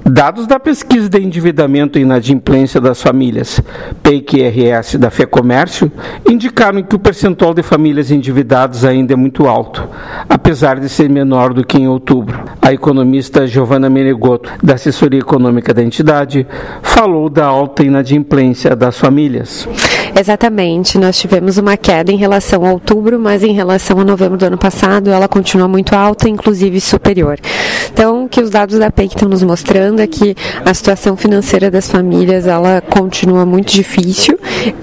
Dados da pesquisa de endividamento e inadimplência das famílias, PEIC-RS da FEComércio, indicaram que o percentual de famílias endividadas ainda é muito alto, apesar de ser menor do que em outubro. A economista Giovana Menegotto, da assessoria econômica da entidade, falou da alta inadimplência das famílias. Exatamente, nós tivemos uma queda em relação a outubro, mas em relação a novembro do ano passado, ela continua muito alta, inclusive superior. Então, o que os dados da PEIC estão nos mostrando é que a situação financeira das famílias, ela continua muito difícil,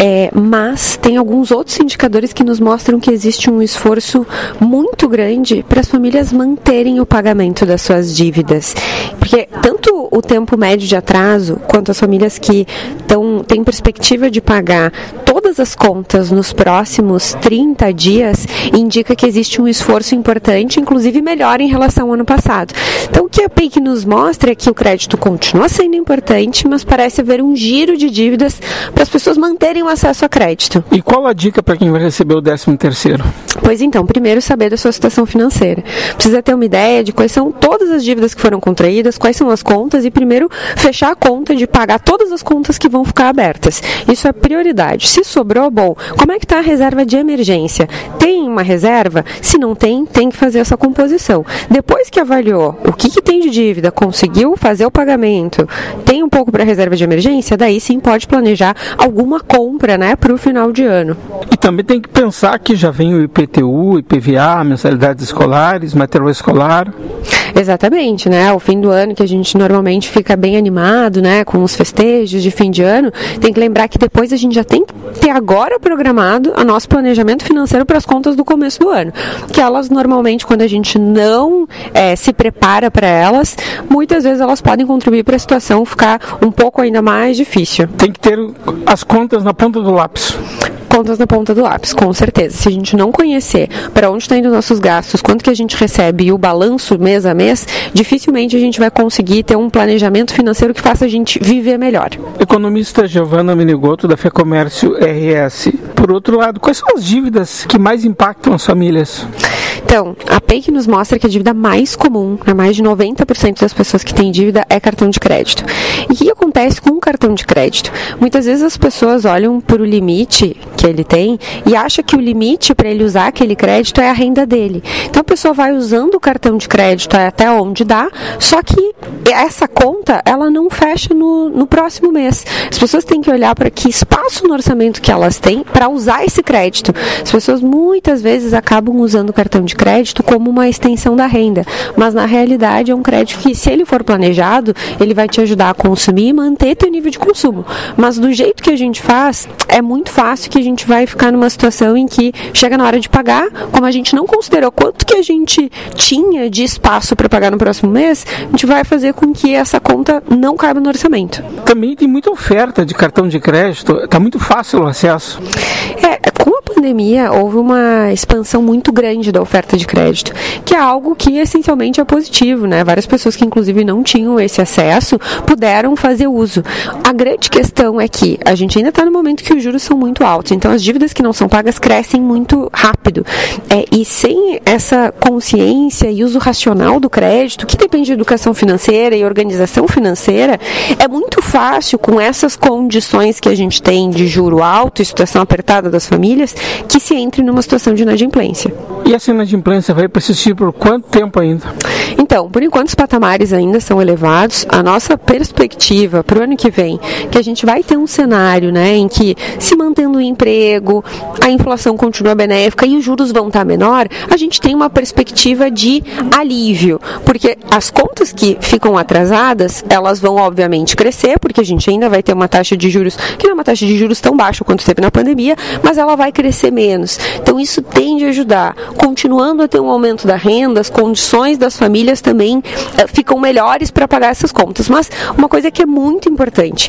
mas tem alguns outros indicadores que nos mostram que existe um esforço muito grande para as famílias manterem o pagamento das suas dívidas. Porque tanto o tempo médio de atraso, quanto as famílias que têm perspectiva de pagar todas as contas nos próximos 30 dias, indica que existe um esforço importante, inclusive melhor em relação ao ano passado. Então, o que a PEIC nos mostra é que o crédito continua sendo importante, mas parece haver um giro de dívidas para as pessoas manterem o acesso a crédito. E qual a dica para quem vai receber o 13º? Pois então, primeiro saber da sua situação financeira. Precisa ter uma ideia de quais são todas as dívidas que foram contraídas, quais são as contas e primeiro fechar a conta de pagar todas as contas que vão ficar abertas. Isso é prioridade. Se sobrou, bom, como é que está a reserva de emergência? Tem uma reserva? Se não tem, tem que fazer essa composição. Depois que avaliou o que tem de dívida, conseguiu fazer o pagamento, tem um pouco para reserva de emergência, daí sim pode planejar alguma compra, para o final de ano. E também tem que pensar que já vem o IPTU, IPVA, mensalidades escolares, material escolar. Exatamente, o fim do ano que a gente normalmente fica bem animado, com os festejos de fim de ano, tem que lembrar que depois a gente já tem que ter agora programado o nosso planejamento financeiro para as contas do começo do ano, que elas normalmente, quando a gente não se prepara para elas, muitas vezes elas podem contribuir para a situação ficar um pouco ainda mais difícil. Tem que ter as contas na ponta do lápis. Contas na ponta do lápis, com certeza. Se a gente não conhecer para onde estão indo nossos gastos, quanto que a gente recebe e o balanço mês a mês, dificilmente a gente vai conseguir ter um planejamento financeiro que faça a gente viver melhor. Economista Giovana Menegotto, da FEComércio RS. Por outro lado, quais são as dívidas que mais impactam as famílias? Então, a PEIC nos mostra que a dívida mais comum, mais de 90% das pessoas que têm dívida, é cartão de crédito. E o que acontece com o cartão de crédito? Muitas vezes as pessoas olham para o limite que ele tem e acham que o limite para ele usar aquele crédito é a renda dele. Então a pessoa vai usando o cartão de crédito até onde dá, só que essa conta, ela não fecha no próximo mês. As pessoas têm que olhar para que espaço no orçamento que elas têm para usar esse crédito. As pessoas muitas vezes acabam usando o cartão de crédito como uma extensão da renda, mas na realidade é um crédito que, se ele for planejado, ele vai te ajudar a consumir e manter teu nível de consumo. Mas do jeito que a gente faz, é muito fácil que a gente vai ficar numa situação em que chega na hora de pagar, como a gente não considerou quanto que a gente tinha de espaço para pagar no próximo mês, a gente vai fazer com que essa conta não caiba no orçamento. Também tem muita oferta de cartão de crédito, está muito fácil o acesso. Com a pandemia, houve uma expansão muito grande da oferta de crédito, que é algo que essencialmente é positivo, Várias pessoas que inclusive não tinham esse acesso puderam fazer uso. A grande questão é que a gente ainda está no momento que os juros são muito altos, então as dívidas que não são pagas crescem muito rápido. E sem essa consciência e uso racional do crédito, que depende de educação financeira e organização financeira, é muito fácil, com essas condições que a gente tem de juro alto e situação apertada das famílias, que se entre numa situação de inadimplência. E essa inadimplência vai persistir por quanto tempo ainda? Então, por enquanto os patamares ainda são elevados. A nossa perspectiva para o ano que vem, que a gente vai ter um cenário, em que, se mantendo o emprego, a inflação continua benéfica e os juros vão estar menor, a gente tem uma perspectiva de alívio, porque as contas que ficam atrasadas, elas vão obviamente crescer, porque a gente ainda vai ter uma taxa de juros, que não é uma taxa de juros tão baixa quanto teve na pandemia, mas ela vai crescer menos. Então isso tende a ajudar. Continuando a ter um aumento da renda, as condições das famílias também ficam melhores para pagar essas contas. Mas uma coisa que é muito importante,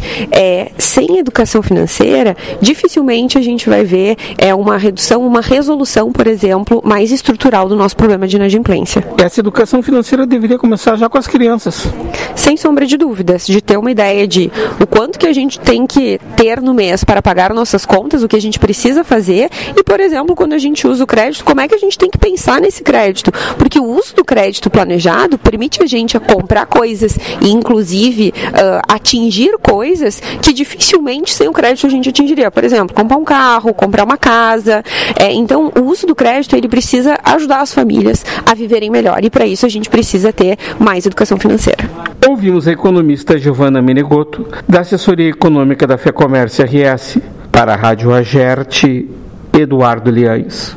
sem educação financeira, dificilmente a gente vai ver uma redução, uma resolução, por exemplo, mais estrutural do nosso problema de inadimplência. Essa educação financeira deveria começar já com as crianças. Sem sombra de dúvidas, de ter uma ideia de o quanto que a gente tem que ter ter no mês para pagar nossas contas, o que a gente precisa fazer, e, por exemplo, quando a gente usa o crédito, como é que a gente tem que pensar nesse crédito? Porque o uso do crédito planejado permite a gente comprar coisas e, inclusive, atingir coisas que dificilmente sem o crédito a gente atingiria. Por exemplo, comprar um carro, comprar uma casa. Então, o uso do crédito, ele precisa ajudar as famílias a viverem melhor, e para isso a gente precisa ter mais educação financeira. Ouvimos a economista Giovana Menegotto, da Assessoria Econômica da FEComércio RS. Para a Rádio Agerte, Eduardo Liães.